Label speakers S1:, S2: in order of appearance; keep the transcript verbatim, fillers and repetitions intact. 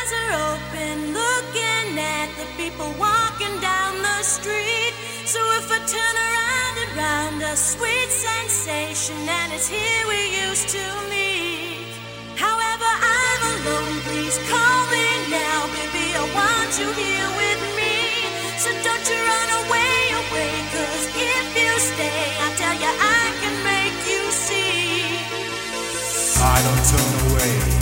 S1: eyes are open, looking at the people walking down the street. So if I turn around and round, a sweet sensation, and it's here we used to meet. However, I'm alone, please call me now, baby, I want you here with me. So don't you run away, away, cause if you stay, I tell you I can make you see.
S2: I don't turn away.